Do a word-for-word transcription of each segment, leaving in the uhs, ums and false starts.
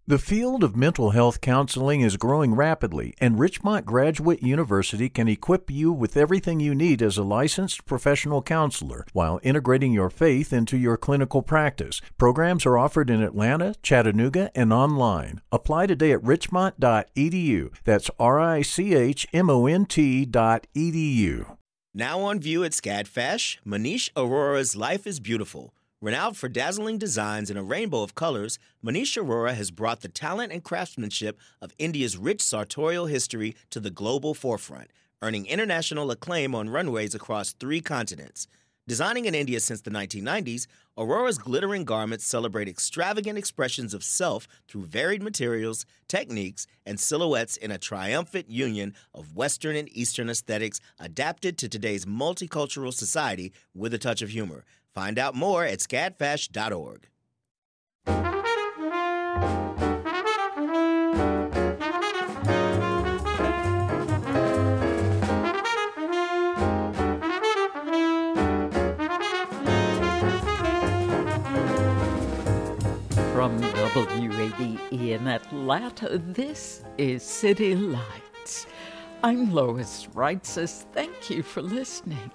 The field of mental health counseling is growing rapidly, and Richmont Graduate University can equip you with everything you need as a licensed professional counselor while integrating your faith into your clinical practice. Programs are offered in Atlanta, Chattanooga, and online. Apply today at richmont dot e d u. That's R I C H M O N T dot E D U. Now on view at SCADFash, Manish Arora's Life is Beautiful. Renowned for dazzling designs in a rainbow of colors, Manish Arora has brought the talent and craftsmanship of India's rich sartorial history to the global forefront, earning international acclaim on runways across three continents. Designing in India since the nineteen nineties, Aurora's glittering garments celebrate extravagant expressions of self through varied materials, techniques, and silhouettes in a triumphant union of Western and Eastern aesthetics adapted to today's multicultural society with a touch of humor. Find out more at scadfash dot org. From W A B E in Atlanta, this is City Lights. I'm Lois Reitzes. Thank you for listening.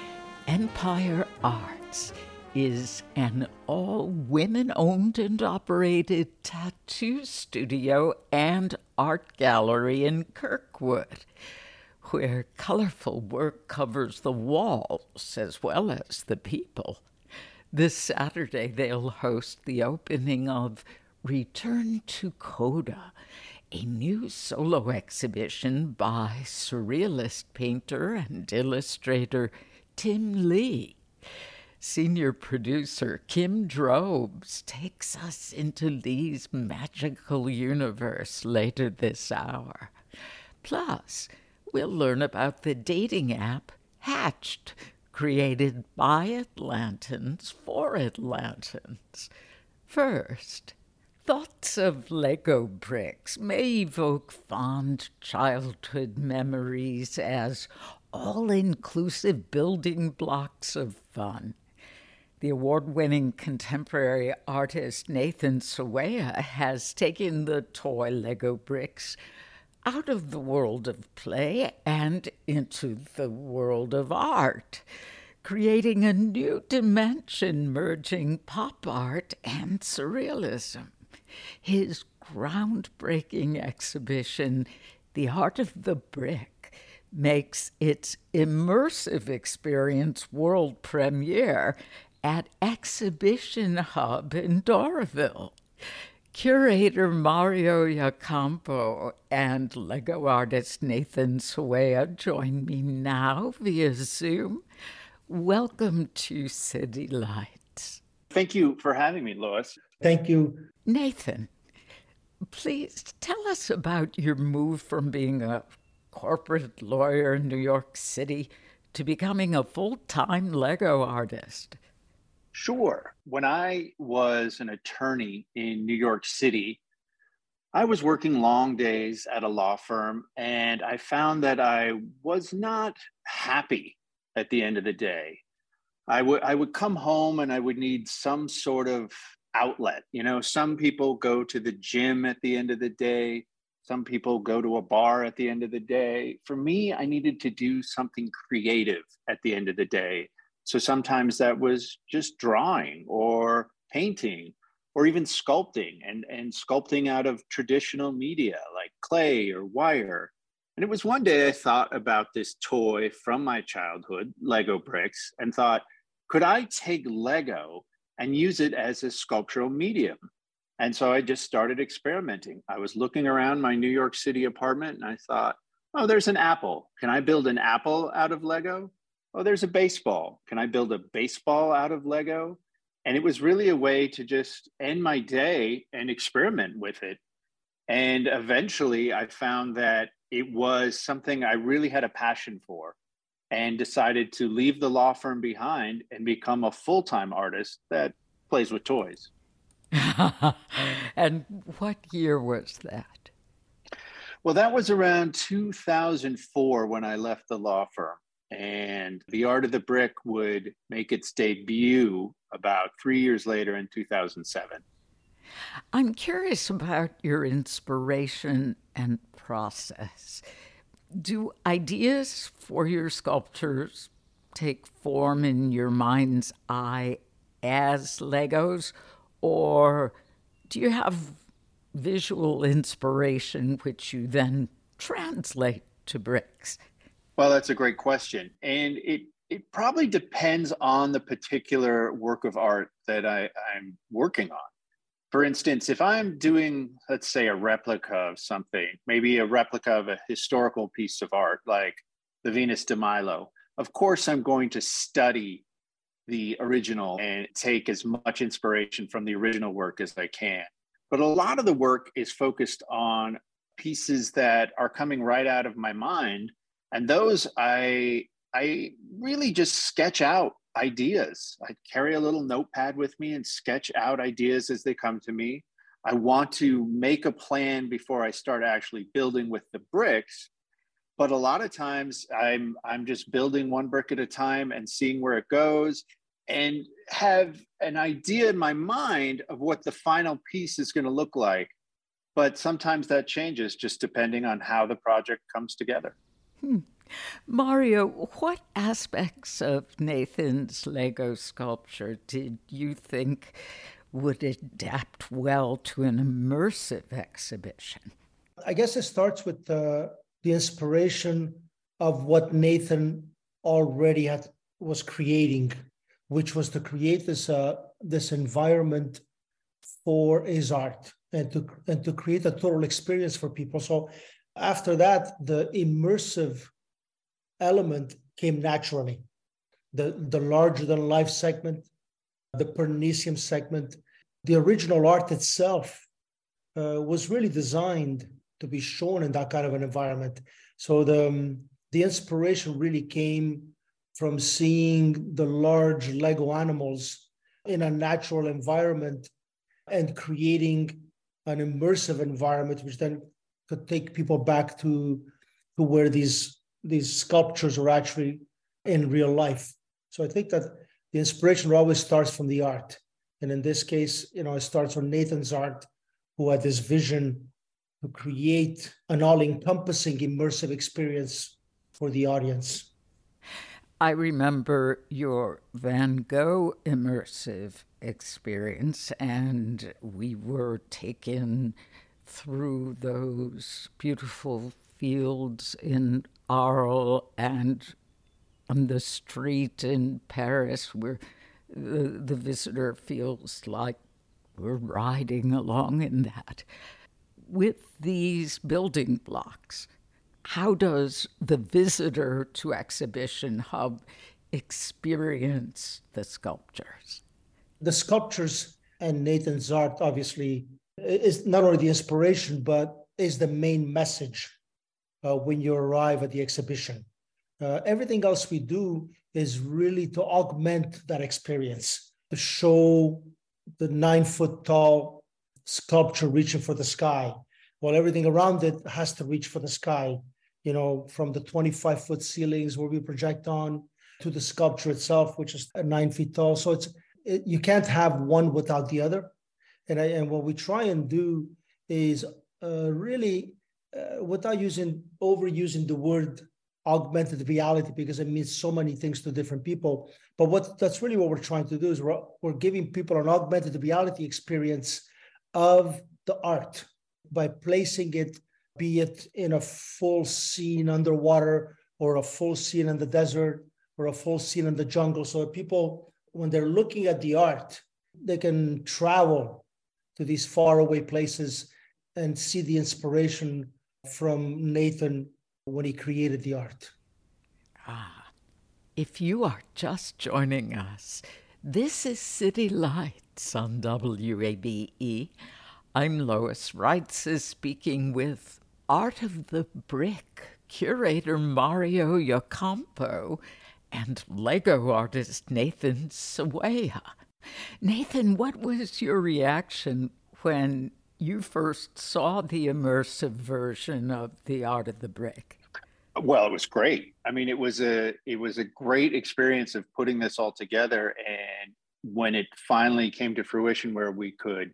Empire Arts is an all-women-owned and operated tattoo studio and art gallery in Kirkwood, where colorful work covers the walls as well as the people. This Saturday, they'll host the opening of Return to Coda, a new solo exhibition by surrealist painter and illustrator Tim Lee. Senior producer Kim Drobes takes us into Lee's magical universe later this hour. Plus, we'll learn about the dating app Hatched, created by Atlantans for Atlantans. First, thoughts of Lego bricks may evoke fond childhood memories as all-inclusive building blocks of fun. The award-winning contemporary artist Nathan Sawaya has taken the toy Lego bricks out of the world of play and into the world of art, creating a new dimension merging pop art and surrealism. His groundbreaking exhibition, The Art of the Brick, makes its immersive experience world premiere at Exhibition Hub in Doraville. Curator Mario Iacampo and Lego artist Nathan Sawaya join me now via Zoom. Welcome to City Lights. Thank you for having me, Lois. Thank you. Nathan, please tell us about your move from being a corporate lawyer in New York City to becoming a full-time Lego artist. Sure. When I was an attorney in New York City, I was working long days at a law firm, and I found that I was not happy at the end of the day. I would I would come home and I would need some sort of outlet. You know, some people go to the gym at the end of the day. Some people go to a bar at the end of the day. For me, I needed to do something creative at the end of the day. So sometimes that was just drawing or painting or even sculpting and, and sculpting out of traditional media like clay or wire. And it was one day I thought about this toy from my childhood, Lego bricks, and thought, could I take Lego and use it as a sculptural medium? And so I just started experimenting. I was looking around my New York City apartment and I thought, oh, there's an apple. Can I build an apple out of Lego? Oh, there's a baseball. Can I build a baseball out of Lego? And it was really a way to just end my day and experiment with it. And eventually I found that it was something I really had a passion for and decided to leave the law firm behind and become a full-time artist that plays with toys. And what year was that? Well, that was around two thousand four when I left the law firm. And The Art of the Brick would make its debut about three years later in two thousand seven. I'm curious about your inspiration and process. Do ideas for your sculptures take form in your mind's eye as Legos, or do you have visual inspiration which you then translate to bricks? Well, that's a great question. And it it probably depends on the particular work of art that I, I'm working on. For instance, if I'm doing, let's say, a replica of something, maybe a replica of a historical piece of art like the Venus de Milo, of course, I'm going to study the original and take as much inspiration from the original work as I can. But a lot of the work is focused on pieces that are coming right out of my mind. And those I, I really just sketch out ideas. I carry a little notepad with me and sketch out ideas as they come to me. I want to make a plan before I start actually building with the bricks. But a lot of times I'm I'm just building one brick at a time and seeing where it goes, and have an idea in my mind of what the final piece is going to look like. But sometimes that changes just depending on how the project comes together. Hmm. Mario, what aspects of Nathan's Lego sculpture did you think would adapt well to an immersive exhibition? I guess it starts with the, the inspiration of what Nathan already had was creating, which was to create this uh, this environment for his art and to and to create a total experience for people. So after that, the immersive element came naturally. The, the larger than life segment, the Parnasium segment, the original art itself uh, was really designed to be shown in that kind of an environment. So the, um, the inspiration really came from seeing the large Lego animals in a natural environment and creating an immersive environment, which then could take people back to, to where these, these sculptures are actually in real life. So I think that the inspiration always starts from the art. And in this case, you know, it starts from Nathan's art, who had this vision to create an all-encompassing immersive experience for the audience. I remember your Van Gogh immersive experience, and we were taken through those beautiful fields in Arles and on the street in Paris, where the, the visitor feels like we're riding along in that. With these building blocks, how does the visitor to Exhibition Hub experience the sculptures? The sculptures and Nathan's art, obviously, is not only the inspiration, but is the main message uh, when you arrive at the exhibition. Uh, everything else we do is really to augment that experience, to show the nine foot tall sculpture reaching for the sky, while everything around it has to reach for the sky, you know, from the twenty-five foot ceilings where we project on to the sculpture itself, which is nine feet tall. So it's it, you can't have one without the other. And, I, and what we try and do is uh, really, uh, without using overusing the word augmented reality, because it means so many things to different people. But what that's really what we're trying to do is we're, we're giving people an augmented reality experience of the art by placing it, be it in a full scene underwater or a full scene in the desert or a full scene in the jungle. So people, when they're looking at the art, they can travel to these faraway places and see the inspiration from Nathan when he created the art. Ah, if you are just joining us, this is City Lights on W A B E. I'm Lois Reitzes, speaking with Art of the Brick curator Mario Ocampo and Lego artist Nathan Sawaya. Nathan, what was your reaction when you first saw the immersive version of the Art of the Brick? Well, it was great. I mean, it was a it was a great experience of putting this all together. And when it finally came to fruition where we could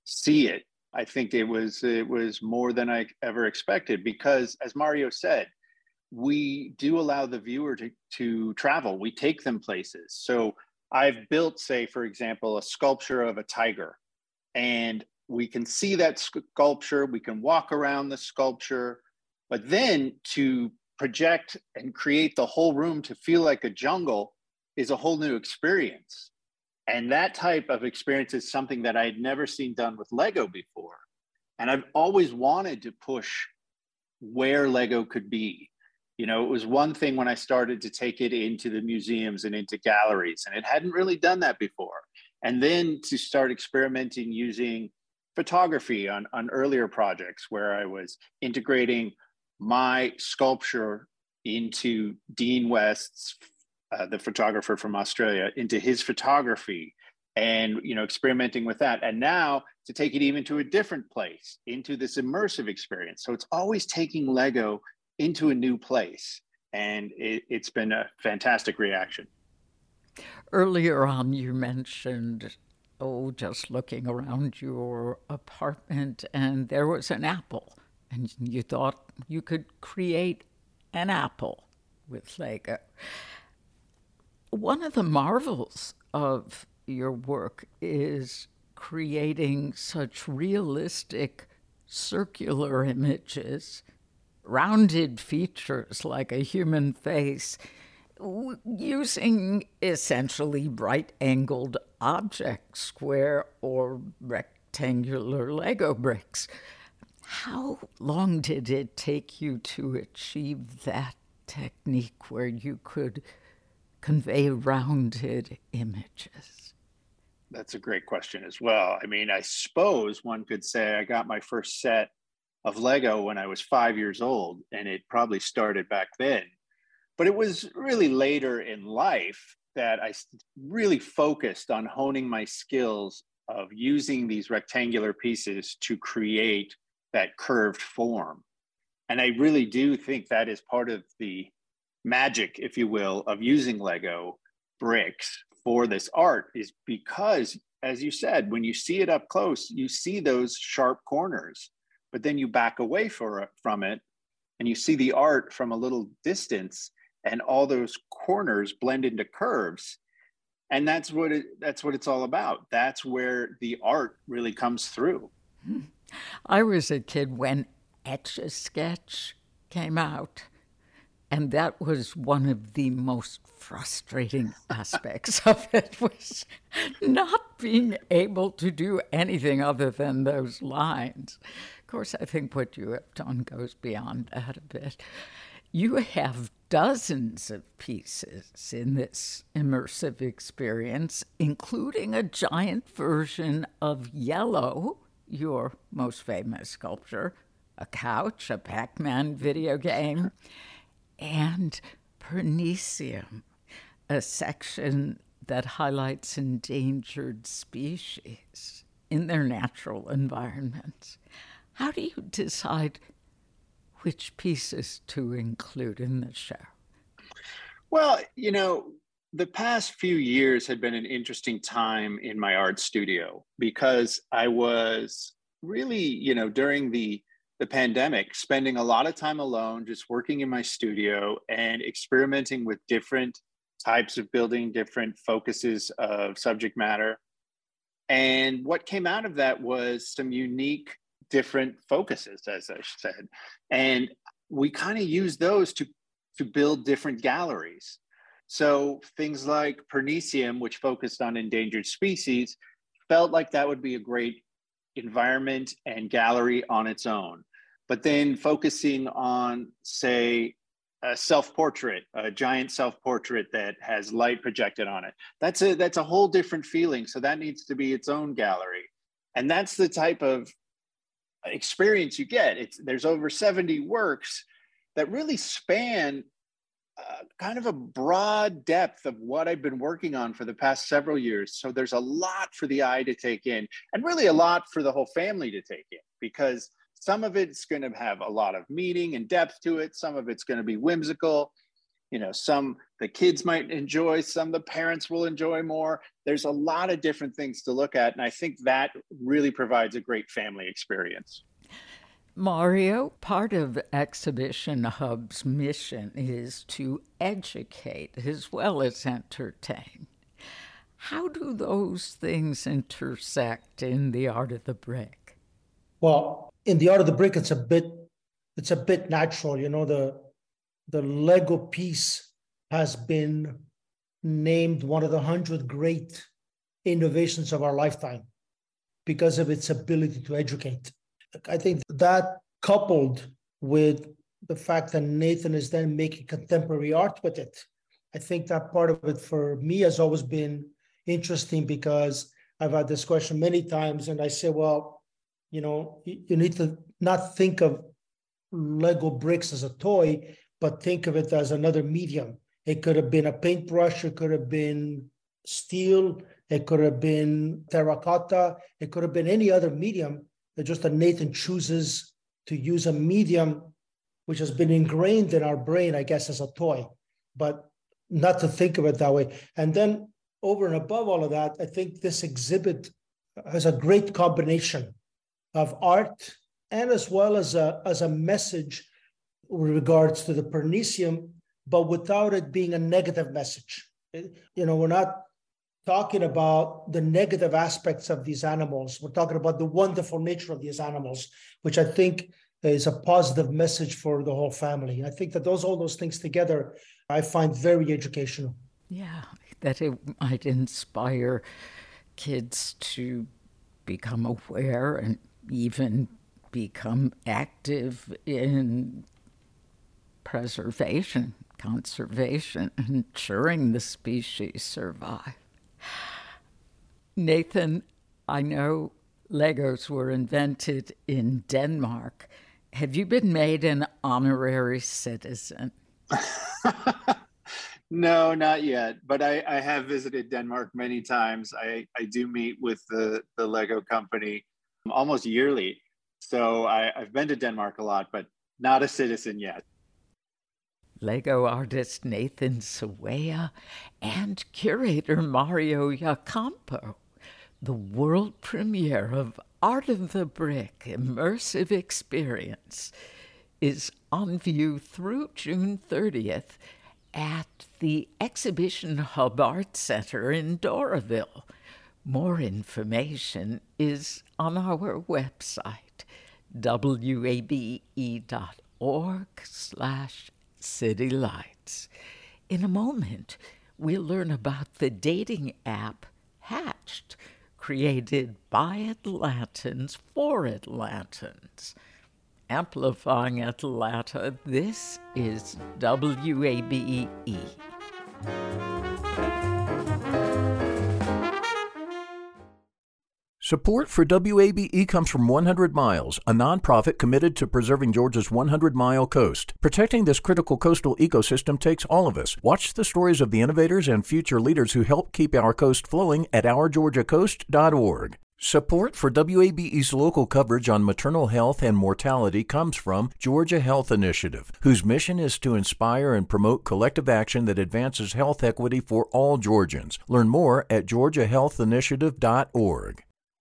see it. I think it was it was more than I ever expected because, as Mario said, we do allow the viewer to, to travel. We take them places. So I've built, say, for example, a sculpture of a tiger, and we can see that sculpture. We can walk around the sculpture, but then to project and create the whole room to feel like a jungle is a whole new experience. And that type of experience is something that I had never seen done with Lego before. And I've always wanted to push where Lego could be. You know, it was one thing when I started to take it into the museums and into galleries, and it hadn't really done that before. And then to start experimenting using photography on, on earlier projects where I was integrating my sculpture into Dean West's Uh, the photographer from Australia, into his photography, and you know, experimenting with that. And now to take it even to a different place, into this immersive experience. So it's always taking Lego into a new place, and it, it's been a fantastic reaction. Earlier on, you mentioned, oh, just looking around your apartment, and there was an apple, and you thought you could create an apple with Lego. One of the marvels of your work is creating such realistic circular images, rounded features like a human face, w- using essentially right-angled objects, square or rectangular Lego bricks. How long did it take you to achieve that technique where you could convey rounded images? That's a great question as well. I mean, I suppose one could say I got my first set of Lego when I was five years old, and it probably started back then. But it was really later in life that I really focused on honing my skills of using these rectangular pieces to create that curved form. And I really do think that is part of the magic, if you will, of using Lego bricks for this art, is because, as you said, when you see it up close, you see those sharp corners, but then you back away for, from it and you see the art from a little distance, and all those corners blend into curves. And that's what it, that's what it's all about. That's where the art really comes through. I was a kid when Etch-a-Sketch came out. And that was one of the most frustrating aspects of it, was not being able to do anything other than those lines. Of course, I think what you have done goes beyond that a bit. You have dozens of pieces in this immersive experience, including a giant version of Yellow, your most famous sculpture, a couch, a Pac-Man video game, and Pernicium, a section that highlights endangered species in their natural environments. How do you decide which pieces to include in the show? Well, you know, the past few years had been an interesting time in my art studio because I was really, you know, during the the pandemic, spending a lot of time alone, just working in my studio and experimenting with different types of building, different focuses of subject matter. And what came out of that was some unique, different focuses, as I said. And we kind of used those to, to build different galleries. So things like Pernicium, which focused on endangered species, felt like that would be a great environment and gallery on its own. But then focusing on, say, a self-portrait, a giant self-portrait that has light projected on it, that's a that's a whole different feeling. So that needs to be its own gallery. And that's the type of experience you get. It's there's over seventy works that really span uh, kind of a broad depth of what I've been working on for the past several years. So there's a lot for the eye to take in, and really a lot for the whole family to take in, because some of it's going to have a lot of meaning and depth to it. Some of it's going to be whimsical. You know, some the kids might enjoy, some the parents will enjoy more. There's a lot of different things to look at. And I think that really provides a great family experience. Mario, part of Exhibition Hub's mission is to educate as well as entertain. How do those things intersect in The Art of the Brick? Well, in The Art of the Brick, it's a bit, it's a bit natural. You know, the the Lego piece has been named one of the hundred great innovations of our lifetime because of its ability to educate. I think that, coupled with the fact that Nathan is then making contemporary art with it, I think that part of it for me has always been interesting, because I've had this question many times, and I say, well, you know, you need to not think of Lego bricks as a toy, but think of it as another medium. It could have been a paintbrush, it could have been steel, it could have been terracotta, it could have been any other medium. It's just that Nathan chooses to use a medium which has been ingrained in our brain, I guess, as a toy, but not to think of it that way. And then over and above all of that, I think this exhibit has a great combination of art and as well as a, as a message with regards to the Paramecium, but without it being a negative message. You know, we're not talking about the negative aspects of these animals. We're talking about the wonderful nature of these animals, which I think is a positive message for the whole family. I think that those all those things together, I find very educational. Yeah, that it might inspire kids to become aware and even become active in preservation, conservation, ensuring the species survive. Nathan, I know Legos were invented in Denmark. Have you been made an honorary citizen? No, not yet. But I, I have visited Denmark many times. I, I do meet with the, the Lego company almost yearly. So I, I've been to Denmark a lot, but not a citizen yet. Lego artist Nathan Sawaya and curator Mario Iacampo. The world premiere of Art of the Brick Immersive Experience is on view through June thirtieth at the Exhibition Hub Art Center in Doraville. More information is on our website, wabe.org slash City Lights. In a moment, we'll learn about the dating app Hatched, created by Atlantans for Atlantans. Amplifying Atlanta, this is W A B E. Support for W A B E comes from one hundred miles, a nonprofit committed to preserving Georgia's hundred mile coast. Protecting this critical coastal ecosystem takes all of us. Watch the stories of the innovators and future leaders who help keep our coast flowing at our georgia coast dot org. Support for W A B E's local coverage on maternal health and mortality comes from Georgia Health Initiative, whose mission is to inspire and promote collective action that advances health equity for all Georgians. Learn more at georgia health initiative dot org.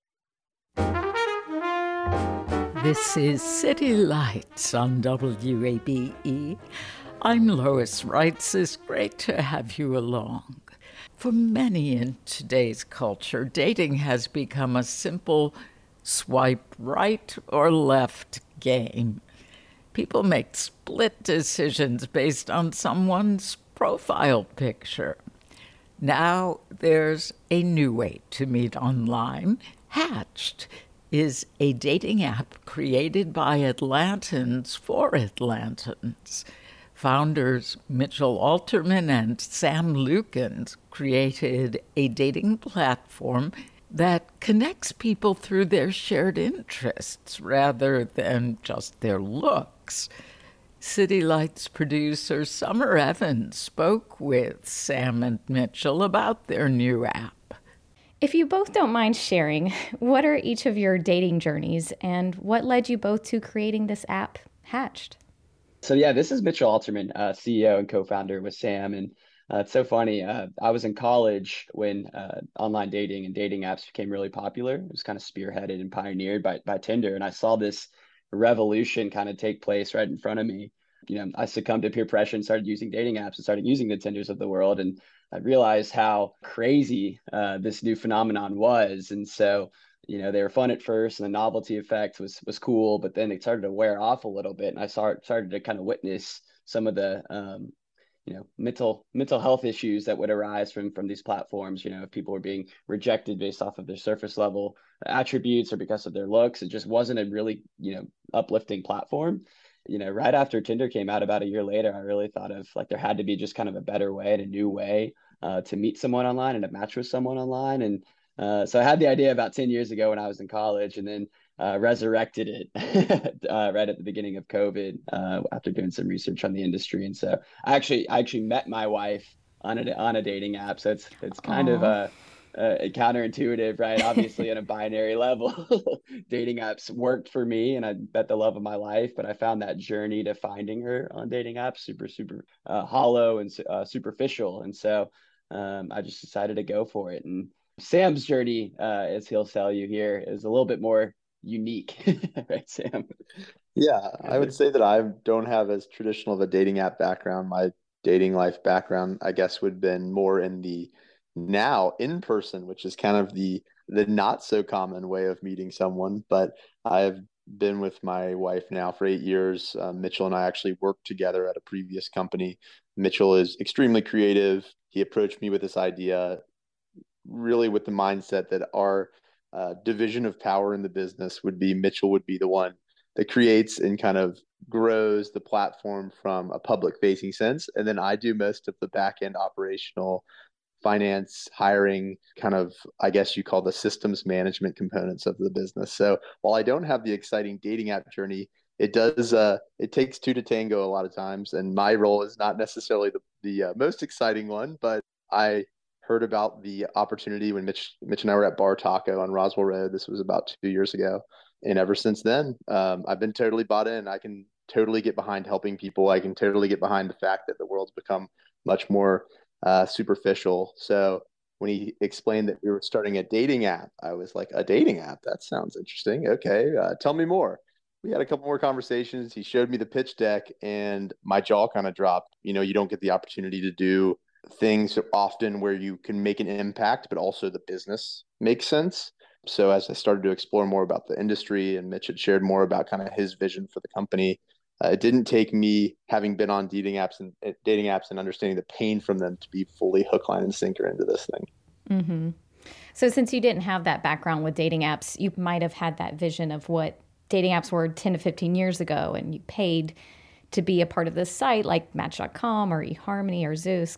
This is City Lights on W A B E. I'm Lois Wrights. It's great to have you along. For many in today's culture, dating has become a simple swipe right or left game. People make split decisions based on someone's profile picture. Now there's a new way to meet online. Hatched is a dating app created by Atlantans for Atlantans. Founders Mitchell Alterman and Sam Lukens created a dating platform that connects people through their shared interests rather than just their looks. City Lights producer Summer Evans spoke with Sam and Mitchell about their new app. If you both don't mind sharing, what are each of your dating journeys and what led you both to creating this app, Hatched? So yeah, this is Mitchell Alterman, uh, C E O and co-founder with Sam. And Uh, it's so funny. Uh, I was in college when uh, online dating and dating apps became really popular. It was kind of spearheaded and pioneered by by Tinder, and I saw this revolution kind of take place right in front of me. You know, I succumbed to peer pressure and started using dating apps and started using the Tinders of the world, and I realized how crazy uh, this new phenomenon was. And so, you know, they were fun at first, and the novelty effect was was cool, but then it started to wear off a little bit, and I started started to kind of witness some of the um, you know, mental mental health issues that would arise from from these platforms. You know, if people were being rejected based off of their surface level attributes or because of their looks, it just wasn't a really, you know, uplifting platform. You know, right after Tinder came out about a year later, I really thought of like there had to be just kind of a better way and a new way uh, to meet someone online and to match with someone online. And uh, so I had the idea about ten years ago when I was in college, and then uh, resurrected it uh, right at the beginning of COVID uh, after doing some research on the industry. And so I actually I actually met my wife on a on a dating app. So it's it's kind Aww. of a Uh, counterintuitive, right? Obviously, on a binary level, dating apps worked for me, and I bet the love of my life. But I found that journey to finding her on dating apps super, super uh, hollow and uh, superficial, and so um, I just decided to go for it. And Sam's journey, uh, as he'll tell you here, is a little bit more unique, right, Sam? Yeah, I would say that I don't have as traditional of a dating app background. My dating life background, I guess, would have been more in the now in person, which is kind of the the not so common way of meeting someone. But I've been with my wife now for eight years. Uh, Mitchell and I actually worked together at a previous company. Mitchell is extremely creative. He approached me with this idea really with the mindset that our uh, division of power in the business would be Mitchell would be the one that creates and kind of grows the platform from a public facing sense. And then I do most of the back end operational finance, hiring, kind of, I guess you call the systems management components of the business. So while I don't have the exciting dating app journey, it does, uh, it takes two to tango a lot of times. And my role is not necessarily the, the uh, most exciting one, but I heard about the opportunity when Mitch, Mitch and I were at Bar Taco on Roswell Road. This was about two years ago. And ever since then, um, I've been totally bought in. I can totally get behind helping people. I can totally get behind the fact that the world's become much more uh, superficial. So when he explained that we were starting a dating app, I was like, a dating app? That sounds interesting. Okay, uh, tell me more. We had a couple more conversations. He showed me the pitch deck, and my jaw kind of dropped. You know, you don't get the opportunity to do things often where you can make an impact, but also the business makes sense. So as I started to explore more about the industry, and Mitch had shared more about kind of his vision for the company, uh, it didn't take me having been on dating apps and uh, dating apps and understanding the pain from them to be fully hook, line, and sinker into this thing. Mm-hmm. So since you didn't have that background with dating apps, you might have had that vision of what dating apps were ten to fifteen years ago, and you paid to be a part of this site like Match dot com or eHarmony or Zoosk.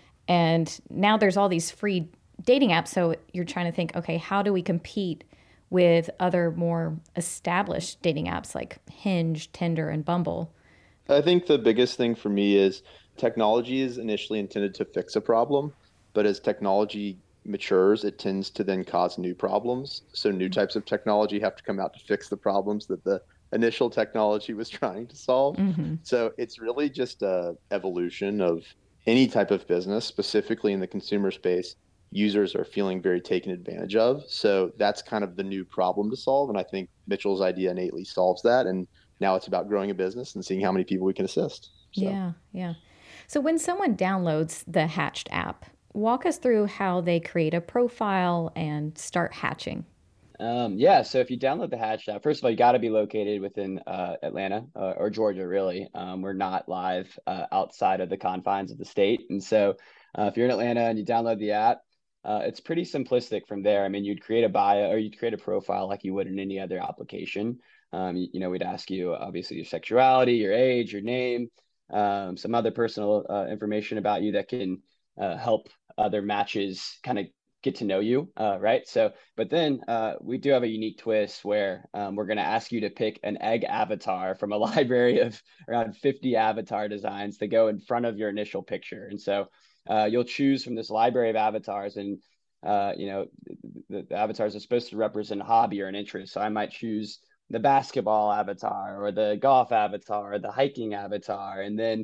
And now there's all these free dating apps. So you're trying to think, okay, how do we compete with other more established dating apps like Hinge, Tinder, and Bumble? I think the biggest thing for me is technology is initially intended to fix a problem, but as technology matures, it tends to then cause new problems. So new types of technology have to come out to fix the problems that the initial technology was trying to solve. Mm-hmm. So it's really just a evolution of any type of business, specifically in the consumer space. Users are feeling very taken advantage of. So that's kind of the new problem to solve. And I think Mitchell's idea innately solves that. And now it's about growing a business and seeing how many people we can assist. So. Yeah, yeah. So when someone downloads the Hatched app, walk us through how they create a profile and start hatching. Um, yeah, so if you download the Hatched app, first of all, you got to be located within uh, Atlanta uh, or Georgia, really. Um, we're not live uh, outside of the confines of the state. And so uh, if you're in Atlanta and you download the app, uh, it's pretty simplistic from there. I mean, you'd create a bio or you'd create a profile like you would in any other application. Um, you, you know, we'd ask you, obviously, your sexuality, your age, your name, um, some other personal uh, information about you that can uh, help other matches kind of get to know you, uh, right? So, but then uh, we do have a unique twist where um, we're going to ask you to pick an egg avatar from a library of around fifty avatar designs to go in front of your initial picture. And so uh, you'll choose from this library of avatars, and uh, you know, the, the avatars are supposed to represent a hobby or an interest. So I might choose the basketball avatar or the golf avatar or the hiking avatar. And then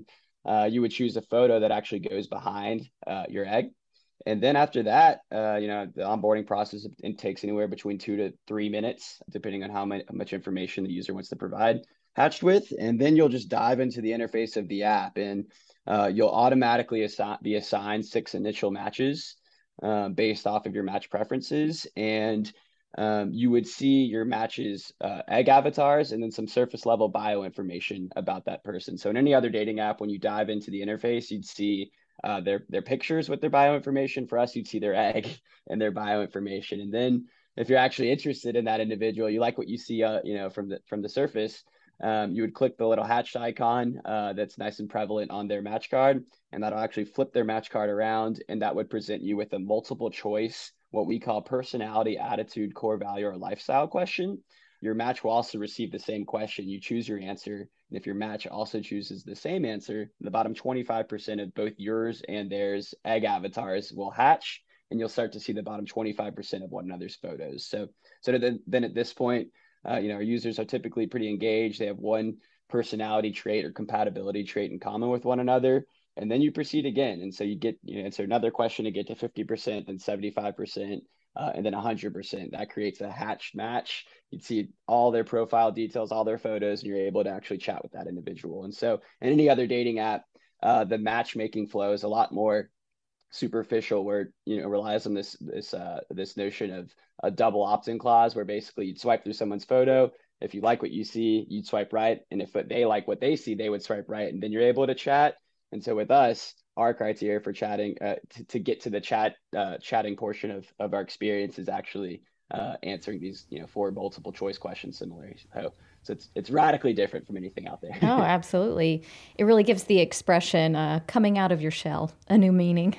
uh, you would choose a photo that actually goes behind uh, your egg. And then after that, uh, you know, the onboarding process, it takes anywhere between two to three minutes, depending on how much, how much information the user wants to provide Hatched with. And then you'll just dive into the interface of the app, and uh, you'll automatically assi- be assigned six initial matches uh, based off of your match preferences. And um, you would see your matches, uh, egg avatars, and then some surface level bio information about that person. So in any other dating app, when you dive into the interface, you'd see uh, their their pictures with their bio information. For us, you'd see their egg and their bio information. And then if you're actually interested in that individual, you like what you see, uh, you know, from the from the surface, um, you would click the little hatched icon uh, that's nice and prevalent on their match card, and that'll actually flip their match card around, and that would present you with a multiple choice, what we call personality, attitude, core value, or lifestyle question. Your match will also receive the same question. You choose your answer. And if your match also chooses the same answer, the bottom twenty-five percent of both yours and theirs egg avatars will hatch, and you'll start to see the bottom twenty-five percent of one another's photos. So, so then, then at this point, uh, you know, our users are typically pretty engaged. They have one personality trait or compatibility trait in common with one another. And then you proceed again. And so you get, you answer another question to get to fifty percent, then seventy-five percent, uh, and then one hundred percent. That creates a hatched match. You'd see all their profile details, all their photos, and you're able to actually chat with that individual. And so in any other dating app, uh, the matchmaking flow is a lot more superficial, where, you know, relies on this, this, uh, this notion of a double opt-in clause, where basically you'd swipe through someone's photo. If you like what you see, you'd swipe right. And if they like what they see, they would swipe right. And then you're able to chat. And so with us, our criteria for chatting, uh, to, to get to the chat, uh, chatting portion of, of our experience is actually uh, answering these, you know, four multiple choice questions similarly. So, so it's it's radically different from anything out there. Oh, absolutely. It really gives the expression uh, coming out of your shell a new meaning.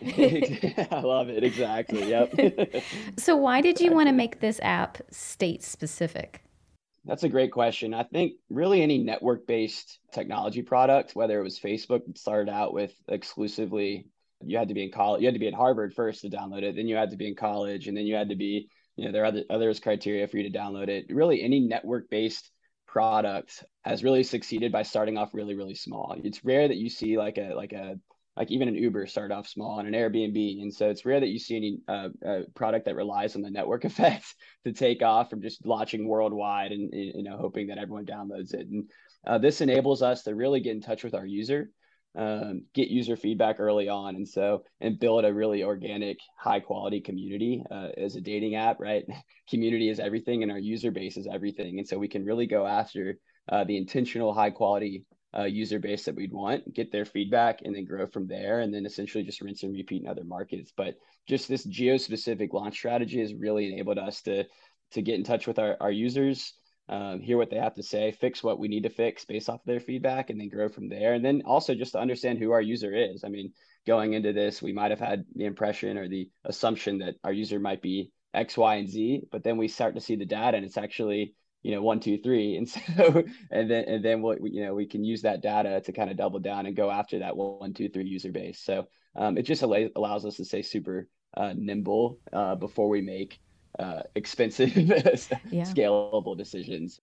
I love it. Exactly. Yep. So why did you want to make this app state specific? That's a great question. I think really any network-based technology product, whether it was Facebook that started out with exclusively, you had to be in college, you had to be at Harvard first to download it, then you had to be in college, and then you had to be, you know, there are other others criteria for you to download it. Really any network-based product has really succeeded by starting off really, really small. It's rare that you see like a, like a, like even an Uber start off small, and an Airbnb. And so it's rare that you see any uh, uh, product that relies on the network effect to take off from just launching worldwide and, you know, hoping that everyone downloads it. And uh, this enables us to really get in touch with our user, um, get user feedback early on. And so, and build a really organic, high quality community uh, as a dating app, right? Community is everything, and our user base is everything. And so we can really go after uh, the intentional high quality Uh, user base that we'd want, get their feedback, and then grow from there, and then essentially just rinse and repeat in other markets. But just this geo-specific launch strategy has really enabled us to to get in touch with our, our users, um, hear what they have to say, fix what we need to fix based off of their feedback, and then grow from there. And then also just to understand who our user is. I mean, going into this, we might have had the impression or the assumption that our user might be X, Y, and Z, but then we start to see the data, and it's actually, you know, one, two, three. And so, and then, and then what, you know, we can use that data to kind of double down and go after that one, two, three user base. So um, it just allows, allows us to stay super uh, nimble uh, before we make uh, expensive, yeah. scalable decisions.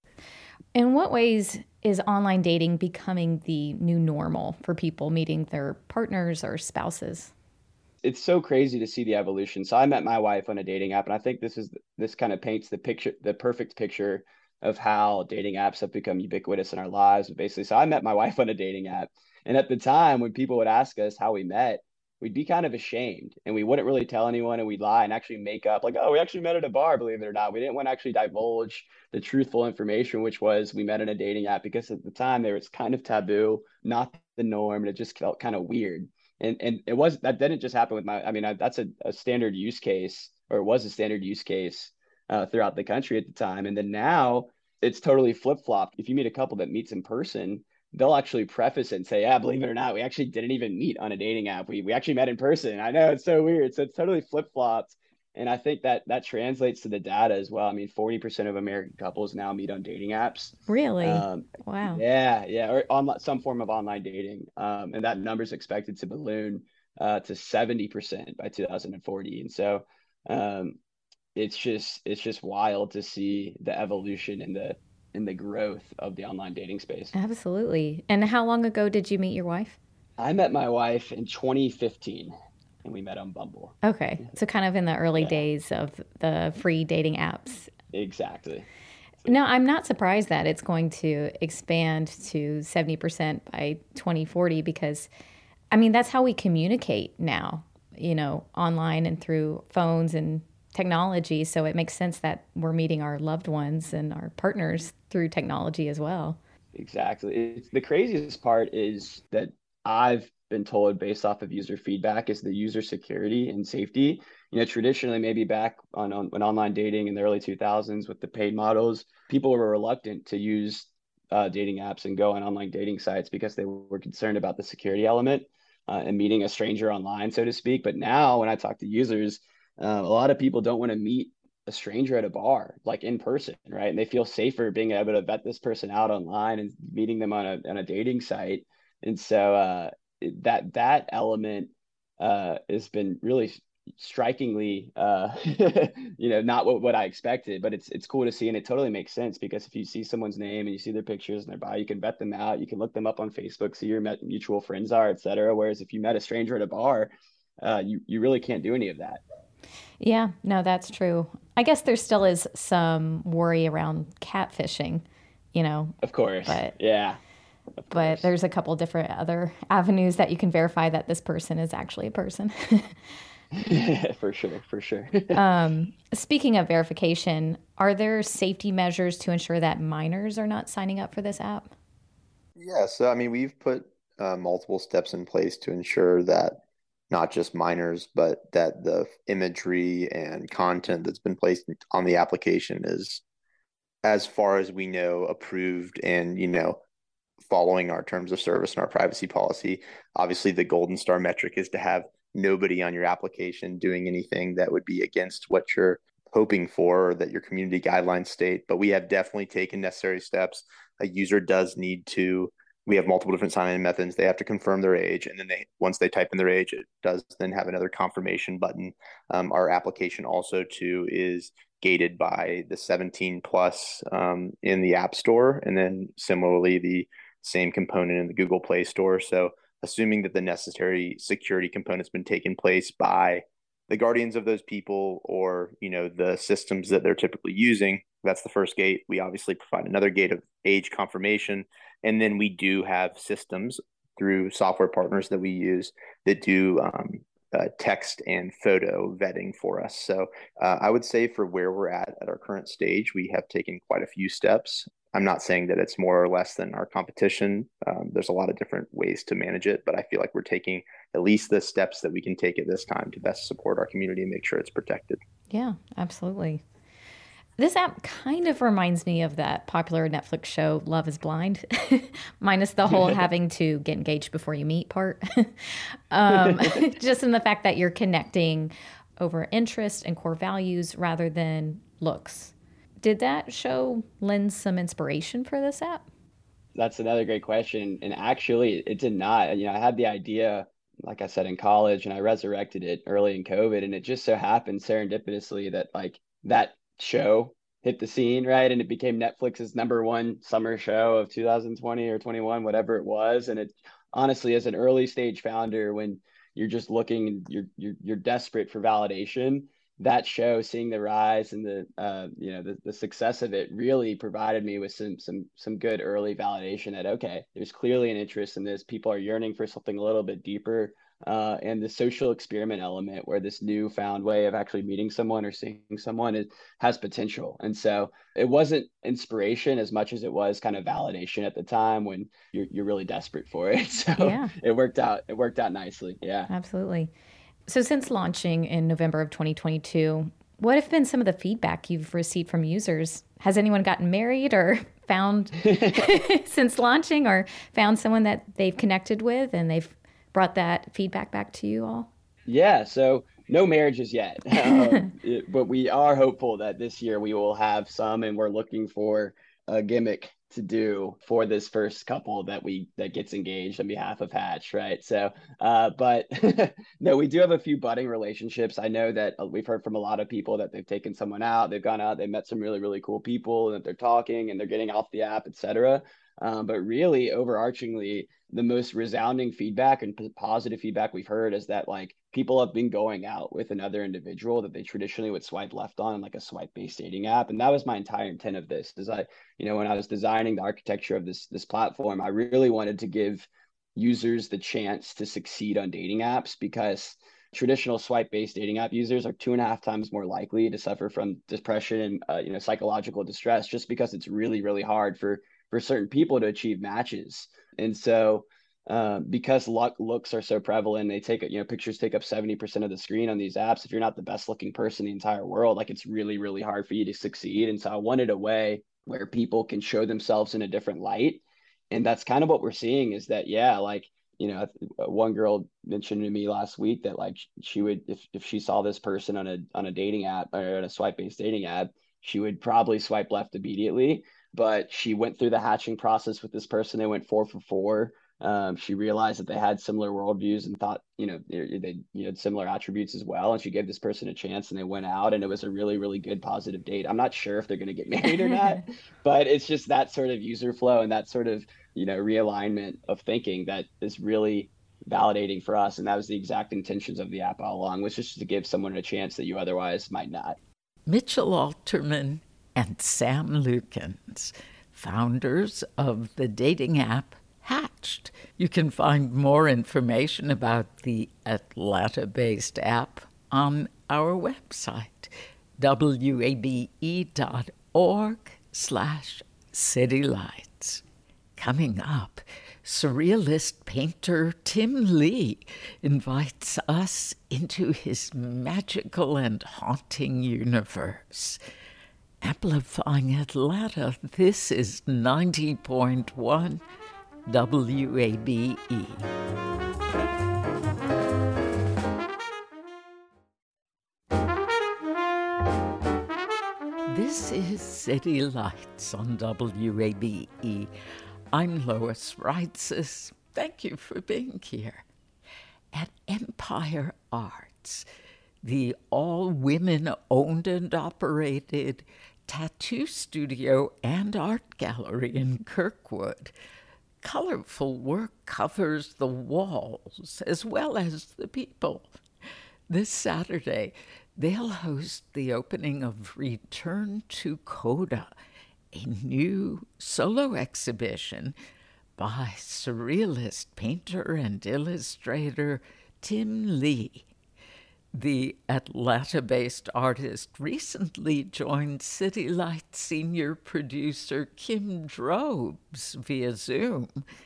In what ways is online dating becoming the new normal for people meeting their partners or spouses? It's so crazy to see the evolution. So I met my wife on a dating app, and I think this is, this kind of paints the picture, the perfect picture of how dating apps have become ubiquitous in our lives. Basically, so I met my wife on a dating app. And at the time, when people would ask us how we met, we'd be kind of ashamed, and we wouldn't really tell anyone, and we'd lie and actually make up like, oh, we actually met at a bar, believe it or not. We didn't want to actually divulge the truthful information, which was we met in a dating app, because at the time there was kind of taboo, not the norm, and it just felt kind of weird. And and it was, that didn't just happen with my, I mean, I, that's a, a standard use case, or it was a standard use case Uh, throughout the country at the time. And then now it's totally flip-flopped. If you meet a couple that meets in person, they'll actually preface it and say, yeah, believe it or not, we actually didn't even meet on a dating app. We we actually met in person. I know, it's so weird. So it's totally flip-flopped. And I think that that translates to the data as well. I mean, forty percent of American couples now meet on dating apps. Really? Um, wow. Yeah, yeah. Or on some form of online dating. Um, and that number is expected to balloon uh, to seventy percent by two thousand forty. And so, um, it's just it's just wild to see the evolution and the and the growth of the online dating space. Absolutely. And how long ago did you meet your wife? I met my wife in twenty fifteen and we met on Bumble. Okay. So kind of in the early Yeah. days of the free dating apps. Exactly. No, I'm not surprised that it's going to expand to seventy percent by twenty forty because, I mean, that's how we communicate now, you know, online and through phones and technology. So it makes sense that we're meeting our loved ones and our partners through technology as well. Exactly. It's, the craziest part is that I've been told based off of user feedback is the user security and safety. You know, traditionally, maybe back on, on when online dating in the early two thousands with the paid models, people were reluctant to use uh, dating apps and go on online dating sites because they were concerned about the security element uh, and meeting a stranger online, so to speak. But now when I talk to users, uh, a lot of people don't want to meet a stranger at a bar, like in person, right? And they feel safer being able to vet this person out online and meeting them on a, on a dating site. And so uh, that, that element uh, has been really strikingly, uh, you know, not what, what I expected, but it's, it's cool to see. And it totally makes sense because if you see someone's name and you see their pictures and their bio, you can vet them out. You can look them up on Facebook, see who your mutual friends are, et cetera. Whereas if you met a stranger at a bar, uh, you, you really can't do any of that. Yeah, no, that's true. I guess there still is some worry around catfishing, you know. Of course. But yeah. Of but course. there's a couple different other avenues that you can verify that this person is actually a person. For sure, for sure. um, speaking of verification, are there safety measures to ensure that minors are not signing up for this app? Yeah, so I mean, we've put uh, multiple steps in place to ensure that not just minors, but that the imagery and content that's been placed on the application is, as far as we know, approved and, you know, following our terms of service and our privacy policy. Obviously, the golden star metric is to have nobody on your application doing anything that would be against what you're hoping for or that your community guidelines state. But we have definitely taken necessary steps. A user does need to, we have multiple different sign-in methods. They have to confirm their age. And then they, once they type in their age, it does then have another confirmation button. Um, our application also too is gated by the seventeen plus um, in the App Store. And then similarly, the same component in the Google Play Store. So assuming that the necessary security component's been taken place by the guardians of those people or, you know, the systems that they're typically using, that's the first gate. We obviously provide another gate of age confirmation. And then we do have systems through software partners that we use that do um, uh, text and photo vetting for us. So uh, I would say for where we're at at our current stage, we have taken quite a few steps. I'm not saying that it's more or less than our competition. Um, there's a lot of different ways to manage it, but I feel like we're taking at least the steps that we can take at this time to best support our community and make sure it's protected. Yeah, absolutely. This app kind of reminds me of that popular Netflix show, Love is Blind, minus the whole having to get engaged before you meet part. um, just in the fact that you're connecting over interest and core values rather than looks. Did that show lend some inspiration for this app? That's another great question. And actually, it did not. You know, I had the idea, like I said, in college, and I resurrected it early in COVID. And it just so happened serendipitously that like that show hit the scene, right? And it became Netflix's number one summer show of two thousand twenty or twenty-one, whatever it was. And it honestly, as an early stage founder, when you're just looking and you're you're you're desperate for validation, that show, seeing the rise and the uh, you know the, the success of it, really provided me with some some some good early validation that okay, there's clearly an interest in this. People are yearning for something a little bit deeper, uh, and the social experiment element, where this newfound way of actually meeting someone or seeing someone is, has potential. And so it wasn't inspiration as much as it was kind of validation at the time when you're you're really desperate for it. So Yeah. it worked out. It worked out nicely. Yeah. Absolutely. So since launching in November of twenty twenty-two, what have been some of the feedback you've received from users? Has anyone gotten married or found since launching or found someone that they've connected with and they've brought that feedback back to you all? Yeah, so no marriages yet, um, it- but we are hopeful that this year we will have some, and we're looking for a gimmick to do for this first couple that we that gets engaged on behalf of Hatch, right? So, uh, but no, we do have a few budding relationships. I know that uh, we've heard from a lot of people that they've taken someone out, they've gone out, they met some really really cool people, and that they're talking and they're getting off the app, et cetera. Um, but really, overarchingly, the most resounding feedback and p- positive feedback we've heard is that like people have been going out with another individual that they traditionally would swipe left on, like a swipe-based dating app. And that was my entire intent of this. Is I, you know, when I was designing the architecture of this this platform, I really wanted to give users the chance to succeed on dating apps, because traditional swipe-based dating app users are two and a half times more likely to suffer from depression and uh, you know psychological distress, just because it's really really hard for for certain people to achieve matches. And so uh, because luck looks are so prevalent, they take you know pictures take up seventy percent of the screen on these apps. If you're not the best looking person in the entire world, like it's really really hard for you to succeed. And so I wanted a way where people can show themselves in a different light. And that's kind of what we're seeing, is that yeah like you know, one girl mentioned to me last week that like she would, if, if she saw this person on a, on a dating app or on a swipe based dating app, she would probably swipe left immediately. But she went through the hatching process with this person. They went four for four. Um, she realized that they had similar worldviews and thought, you know, they, they you had similar attributes as well. And she gave this person a chance, and they went out, and it was a really, really good positive date. I'm not sure if they're going to get married or not, but it's just that sort of user flow and that sort of, you know, realignment of thinking that is really validating for us. And that was the exact intentions of the app all along, was just to give someone a chance that you otherwise might not. Mitchell Alterman and Sam Lukens, founders of the dating app Hatched. You can find more information about the Atlanta-based app on our website, wabe dot org slash citylights. Coming up, surrealist painter Tim Lee invites us into his magical and haunting universe. Amplifying Atlanta, this is ninety point one W A B E. This is City Lights on W A B E. I'm Lois Reitzes. Thank you for being here. At Empire Arts, the all-women-owned and operated tattoo studio and art gallery in Kirkwood, colorful work covers the walls as well as the people. This Saturday, they'll host the opening of Return to Coda, a new solo exhibition by surrealist painter and illustrator Tim Lee. The Atlanta-based artist recently joined City Lights senior producer Kim Drobes via Zoom,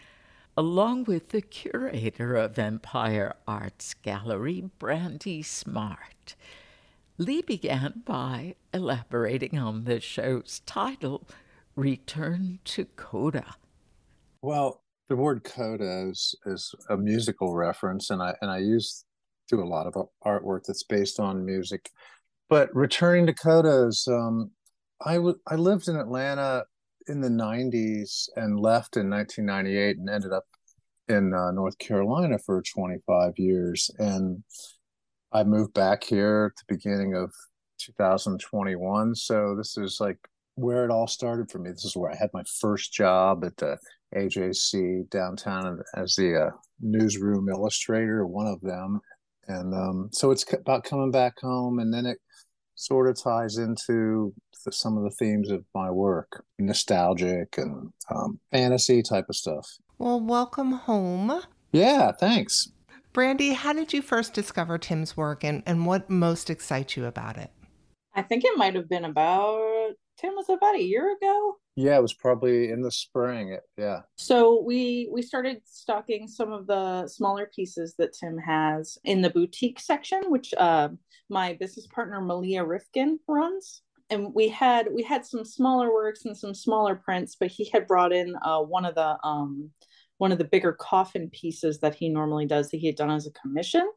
along with the curator of Empire Arts Gallery, Brandy Smart. Lee began by elaborating on the show's title, Return to Coda. Well, the word coda is, is a musical reference, and I and I use do a lot of artwork that's based on music. But returning to coda is, um, I, w- I lived in Atlanta in the nineties and left in nineteen ninety-eight and ended up in uh, North Carolina for twenty-five years. And I moved back here at the beginning of two thousand twenty-one. So this is like where it all started for me. This is where I had my first job at the A J C downtown as the uh, newsroom illustrator, one of them. And um, so it's about coming back home, and then it sort of ties into the, some of the themes of my work, nostalgic and um, fantasy type of stuff. Well, welcome home. Yeah, thanks. Brandy, how did you first discover Tim's work, and, and what most excites you about it? I think it might have been about, Tim was about a year ago. Yeah, it was probably in the spring. It, yeah. So we we started stocking some of the smaller pieces that Tim has in the boutique section, which uh, my business partner Malia Rifkin runs. And we had we had some smaller works and some smaller prints, but he had brought in uh, one of the um, one of the bigger coffin pieces that he normally does that he had done as a commission,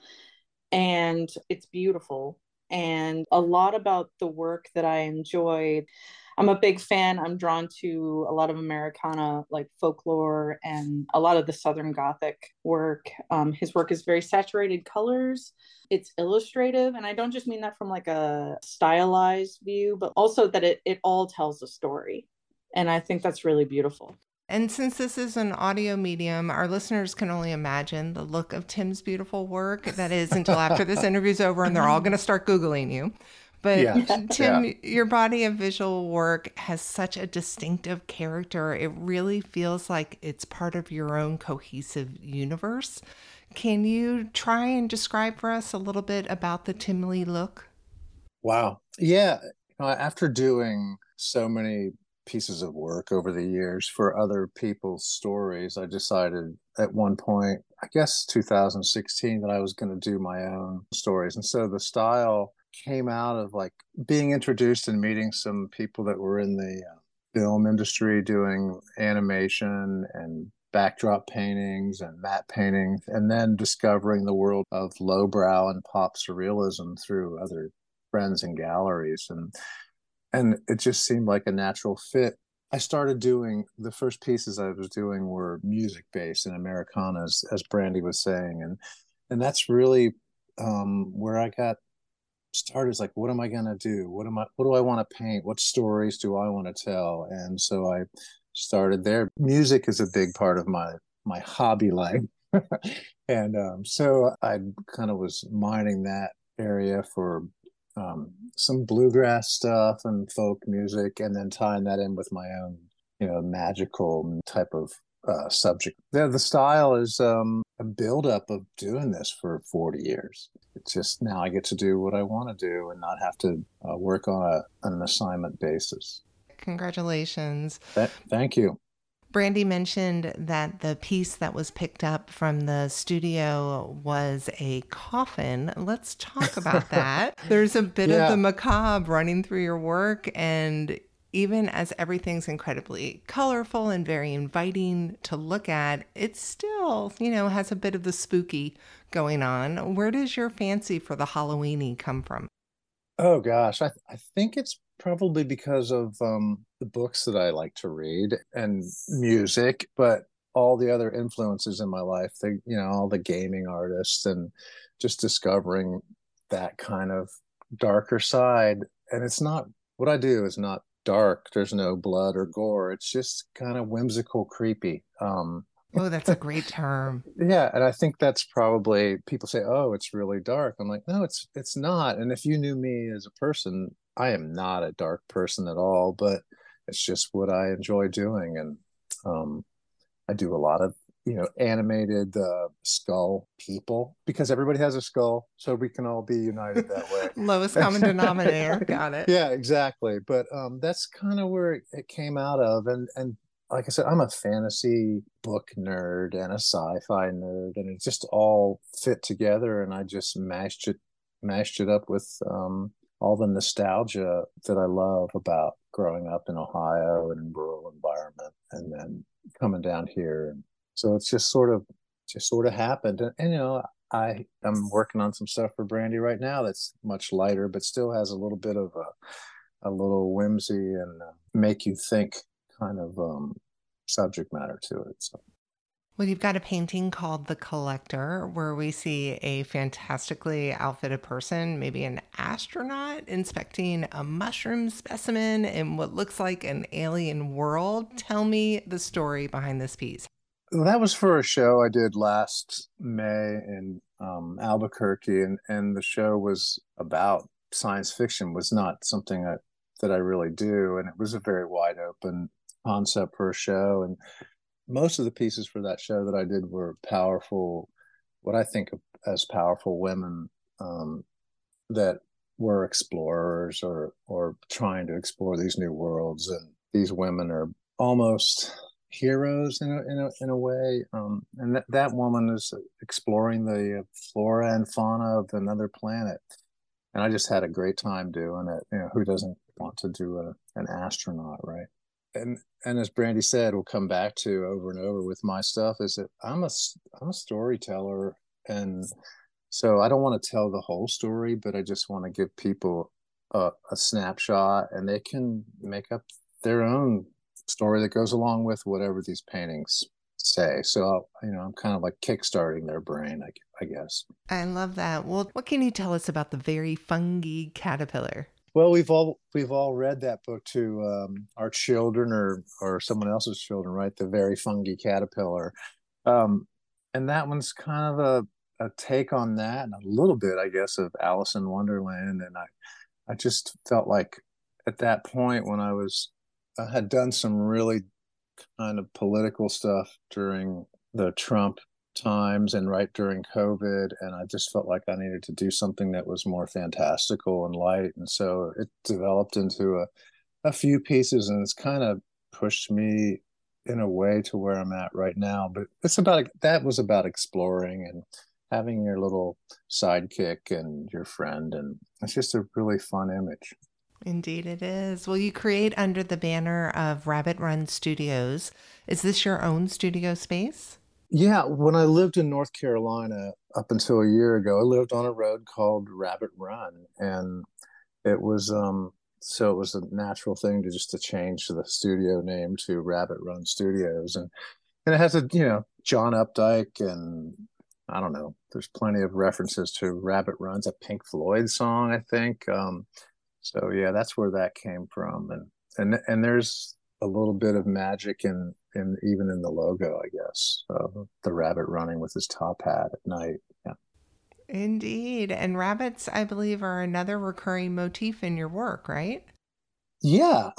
and it's beautiful. And a lot about the work that I enjoyed. I'm a big fan. I'm drawn to a lot of Americana, like folklore, and a lot of the Southern Gothic work. Um, his work is very saturated colors. It's illustrative. And I don't just mean that from like a stylized view, but also that it, it all tells a story. And I think that's really beautiful. And since this is an audio medium, our listeners can only imagine the look of Tim's beautiful work. That is until after this interview's over and they're all going to start Googling you. But yeah. Tim, yeah. your body of visual work has such a distinctive character. It really feels like it's part of your own cohesive universe. Can you try and describe for us a little bit about the Tim Lee look? Wow. Yeah. Uh, after doing so many pieces of work over the years for other people's stories, I decided at one point, I guess two thousand sixteen, that I was going to do my own stories. And so the style came out of like being introduced and meeting some people that were in the uh, film industry doing animation and backdrop paintings and matte paintings, and then discovering the world of lowbrow and pop surrealism through other friends and galleries. And And it just seemed like a natural fit. I started doing, the first pieces I was doing were music-based and Americanas, as Brandy was saying. And and that's really um, where I got started. It's like, what am I going to do? What am I, what do I want to paint? What stories do I want to tell? And so I started there. Music is a big part of my, my hobby life. and um, so I kind of was mining that area for Um, some bluegrass stuff and folk music, and then tying that in with my own, you know, magical type of uh, subject. The, the style is um, a buildup of doing this for forty years. It's just now I get to do what I want to do and not have to uh, work on a, an assignment basis. Congratulations. Th- thank you. Brandy mentioned that the piece that was picked up from the studio was a coffin. Let's talk about that. There's a bit yeah. of the macabre running through your work, and even as everything's incredibly colorful and very inviting to look at, it still, you know, has a bit of the spooky going on. Where does your fancy for the Halloween-y come from? Oh gosh, I, th- I think it's probably because of um, the books that I like to read and music, but all the other influences in my life, the, you know, all the gaming artists and just discovering that kind of darker side. And it's not, what I do is not dark. There's no blood or gore. It's just kind of whimsical, creepy. Um, Oh, that's a great term. Yeah, and I think that's probably, people say, oh, it's really dark. I'm like, no, it's it's not. And if you knew me as a person, I am not a dark person at all, but it's just what I enjoy doing. And um, I do a lot of, you know, animated uh, skull people, because everybody has a skull, so we can all be united that way. Lowest common denominator. Got it. Yeah, exactly. But um, that's kind of where it came out of. And, and like I said, I'm a fantasy book nerd and a sci-fi nerd, and it just all fit together. And I just mashed it, mashed it up with um, all the nostalgia that I love about growing up in Ohio and in rural environment, and then coming down here. So it's just sort of, just sort of happened. And, and you know, I I'm working on some stuff for Brandy right now that's much lighter, but still has a little bit of a, a little whimsy and uh, make you think kind of um, subject matter to it. So. Well, you've got a painting called The Collector, where we see a fantastically outfitted person, maybe an astronaut, inspecting a mushroom specimen in what looks like an alien world. Tell me the story behind this piece. That was for a show I did last May in um, Albuquerque, and, and the show was about science fiction, was not something I, that I really do, and it was a very wide open concept for a show. And most of the pieces for that show that I did were powerful, what I think of as powerful women um, that were explorers or or trying to explore these new worlds. And these women are almost heroes in a, in a, in a way. Um, and that, that woman is exploring the flora and fauna of another planet. And I just had a great time doing it. You know, who doesn't want to do a, an astronaut, right? And and as Brandy said, we'll come back to over and over with my stuff, is that I'm a, I'm a storyteller. And so I don't want to tell the whole story, but I just want to give people a, a snapshot, and they can make up their own story that goes along with whatever these paintings say. So, you know, I'm kind of like kickstarting their brain, I, I guess. I love that. Well, what can you tell us about the very fungy caterpillar? Well, we've all we've all read that book to um, our children or or someone else's children, right? The Very Fungy Caterpillar, um, and that one's kind of a, a take on that, and a little bit, I guess, of Alice in Wonderland. And I I just felt like at that point when I was I had done some really kind of political stuff during the Trump times and right during COVID, and I just felt like I needed to do something that was more fantastical and light, and so it developed into a, a few pieces, and it's kind of pushed me in a way to where I'm at right now. But it's about that was about exploring and having your little sidekick and your friend, and it's just a really fun image. Indeed it is. Well, you create under the banner of Rabbit Run Studios. Is this your own studio space? Yeah, when I lived in North Carolina up until a year ago, I lived on a road called Rabbit Run, and it was um so it was a natural thing to just to change the studio name to Rabbit Run Studios, and and it has a you know John Updike, and I don't know, there's plenty of references to Rabbit Run's a Pink Floyd song, I think. Um, so yeah, that's where that came from, and and and there's a little bit of magic in. And even in the logo, I guess, uh, the rabbit running with his top hat at night. Yeah. Indeed. And rabbits, I believe, are another recurring motif in your work, right? Yeah.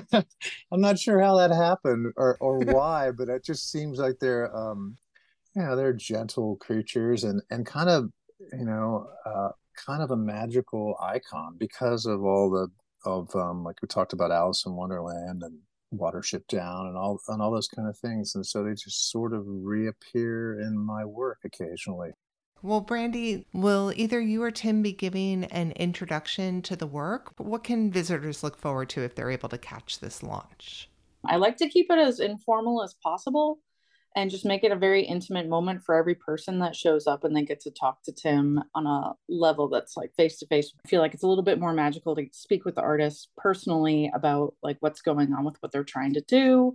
I'm not sure how that happened or, or why, but it just seems like they're, um, you know, they're gentle creatures and, and kind of, you know, uh, kind of a magical icon because of all the, of, um, like we talked about Alice in Wonderland and Watership Down and all and all those kind of things, and so they just sort of reappear in my work occasionally. Well, Brandy, will either you or Tim be giving an introduction to the work? What can visitors look forward to if they're able to catch this launch? I like to keep it as informal as possible and just make it a very intimate moment for every person that shows up, and they get to talk to Tim on a level that's like face to face. I feel like it's a little bit more magical to speak with the artist personally about like what's going on with what they're trying to do.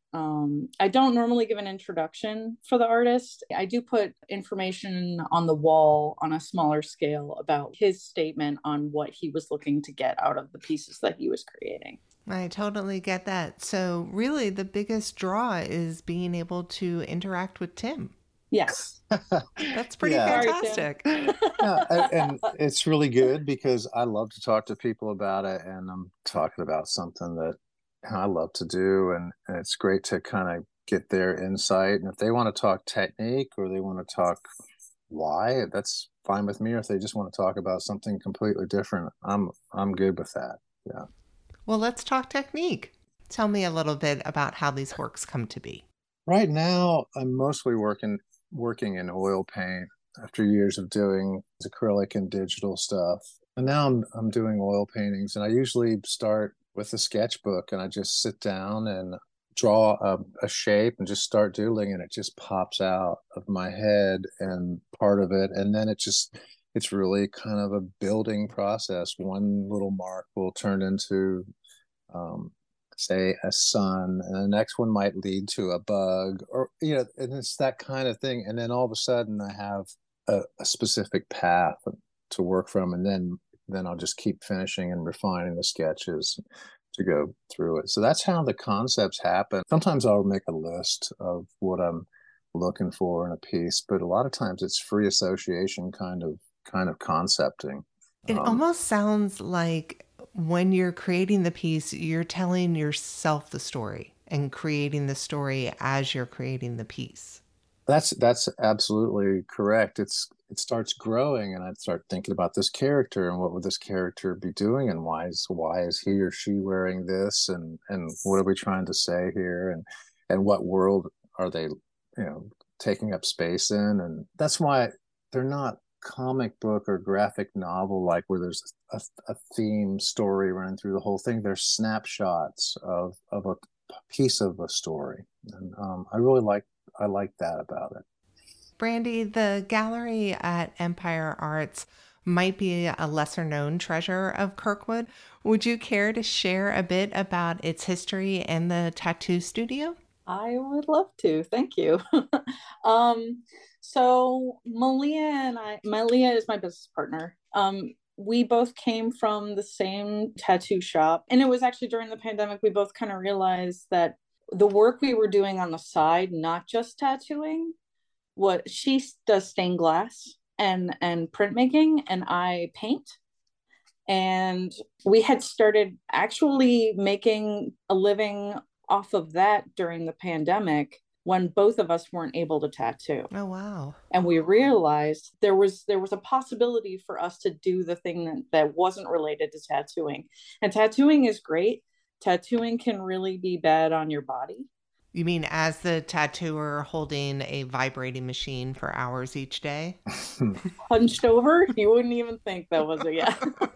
Um, I don't normally give an introduction for the artist. I do put information on the wall on a smaller scale about his statement on what he was looking to get out of the pieces that he was creating. I totally get that. So really the biggest draw is being able to interact with Tim. Yes. That's pretty Yeah. fantastic. Yeah, and, and it's really good because I love to talk to people about it, and I'm talking about something that I love to do, and, and it's great to kind of get their insight. And if they want to talk technique or they want to talk why, that's fine with me. Or if they just want to talk about something completely different, I'm I'm good with that. Yeah. Well, let's talk technique. Tell me a little bit about how these works come to be. Right now, I'm mostly working working in oil paint after years of doing acrylic and digital stuff. And now I'm I'm doing oil paintings, and I usually start with a sketchbook, and I just sit down and draw a, a shape and just start doodling, and it just pops out of my head and part of it, and then it just it's really kind of a building process. One little mark will turn into um say a sun, and the next one might lead to a bug, or you know, and it's that kind of thing. And then all of a sudden I have a, a specific path to work from, and then then I'll just keep finishing and refining the sketches to go through it. So that's how the concepts happen. Sometimes I'll make a list of what I'm looking for in a piece, but a lot of times it's free association kind of kind of concepting. It um, almost sounds like when you're creating the piece, you're telling yourself the story and creating the story as you're creating the piece. That's that's absolutely correct. It's it starts growing, and I start thinking about this character and what would this character be doing, and why is why is he or she wearing this, and and what are we trying to say here, and and what world are they, you know, taking up space in, and that's why they're not comic book or graphic novel like where there's a, a theme story running through the whole thing. They're snapshots of of a piece of a story, and um, I really like I like that about it. Brandy, the gallery at Empire Arts might be a lesser known treasure of Kirkwood. Would you care to share a bit about its history and the tattoo studio? I would love to. Thank you. um, so Malia and I, Malia is my business partner. Um, we both came from the same tattoo shop. And it was actually during the pandemic, we both kind of realized that the work we were doing on the side, not just tattooing, what she does stained glass and, and printmaking, and I paint. And we had started actually making a living off of that during the pandemic when both of us weren't able to tattoo. Oh, wow. And we realized there was there was a possibility for us to do the thing that, that wasn't related to tattooing. And tattooing is great. Tattooing can really be bad on your body. You mean as the tattooer holding a vibrating machine for hours each day? Hunched over? You wouldn't even think that was a yeah.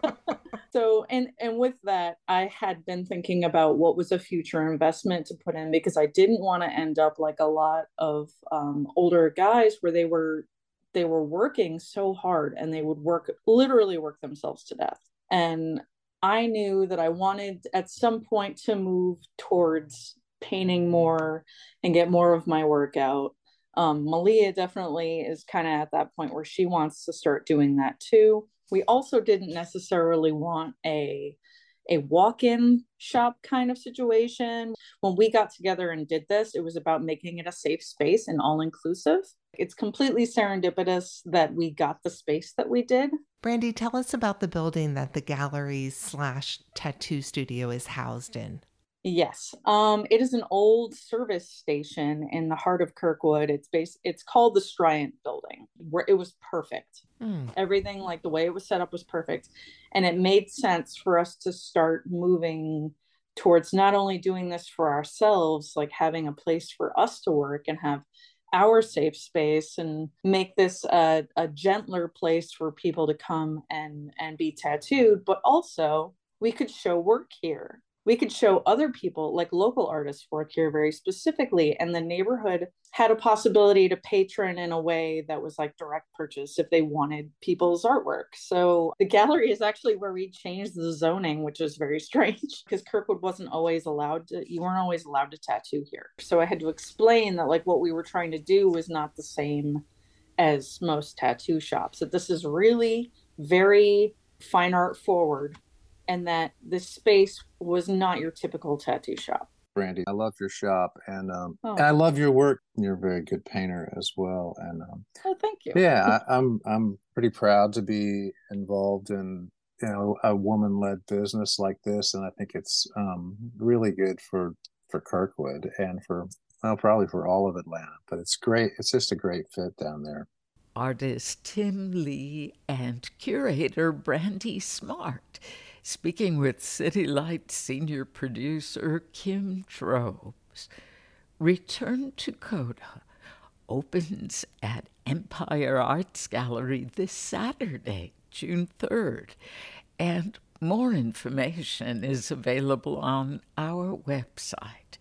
So, and and with that, I had been thinking about what was a future investment to put in, because I didn't want to end up like a lot of um, older guys where they were they were working so hard and they would work literally work themselves to death. And I knew that I wanted at some point to move towards painting more and get more of my work out. Um, Malia definitely is kind of at that point where she wants to start doing that too. We also didn't necessarily want a a walk-in shop kind of situation. When we got together and did this, it was about making it a safe space and all-inclusive. It's completely serendipitous that we got the space that we did. Brandy, tell us about the building that the gallery slash tattoo studio is housed in. Yes, um, it is an old service station in the heart of Kirkwood. It's based, it's called the Stryant Building, where it was perfect. Mm. Everything, like the way it was set up, was perfect. And it made sense for us to start moving towards not only doing this for ourselves, like having a place for us to work and have our safe space, and make this a, a gentler place for people to come and, and be tattooed, but also we could show work here. We could show other people, like local artists, work here very specifically. And the neighborhood had a possibility to patron in a way that was like direct purchase if they wanted people's artwork. So the gallery is actually where we changed the zoning, which is very strange because Kirkwood wasn't always allowed to, you weren't always allowed to tattoo here. So I had to explain that like what we were trying to do was not the same as most tattoo shops, that this is really very fine art forward, and that this space was not your typical tattoo shop. Brandy, I love your shop, and um, oh. and I love your work. You're a very good painter as well, and um, oh, thank you. Yeah, I, I'm I'm pretty proud to be involved in you know a woman-led business like this, and I think it's um, really good for for Kirkwood and for well probably for all of Atlanta. But it's great. It's just a great fit down there. Artist Tim Lee and curator Brandy Smart, speaking with City Light senior producer Kim Drobes. Return to Coda opens at Empire Arts Gallery this Saturday, June third, and more information is available on our website,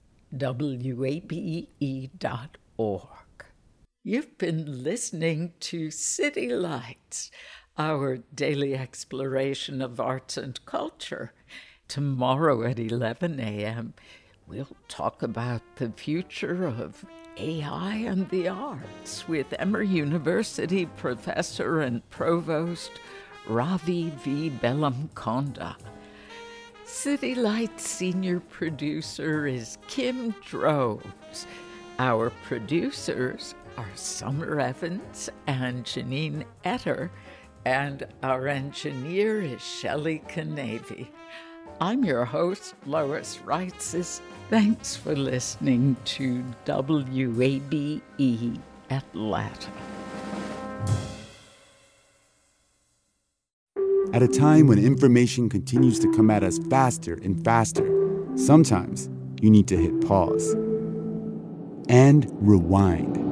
W A B E dot org. You've been listening to City Lights, our daily exploration of arts and culture. Tomorrow at eleven a.m., we'll talk about the future of A I and the arts with Emory University professor and provost Ravi V. Bellamkonda. City Lights senior producer is Kim Drobes. Our producers are Summer Evans and Janine Etter, and our engineer is Shelley Canavy. I'm your host, Lois Reitzes. Thanks for listening to W A B E Atlanta. At a time when information continues to come at us faster and faster, sometimes you need to hit pause and rewind.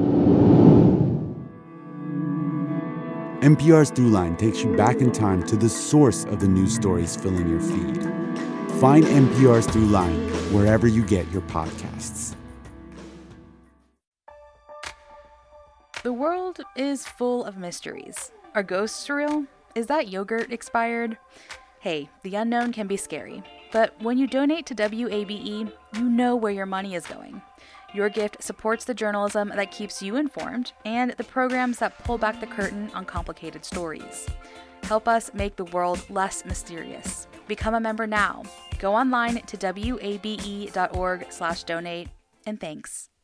N P R's Throughline takes you back in time to the source of the news stories filling your feed. Find N P R's Throughline wherever you get your podcasts. The world is full of mysteries. Are ghosts real? Is that yogurt expired? Hey, the unknown can be scary. But when you donate to W A B E, you know where your money is going. Your gift supports the journalism that keeps you informed and the programs that pull back the curtain on complicated stories. Help us make the world less mysterious. Become a member now. Go online to W A B E dot org slash donate, and thanks.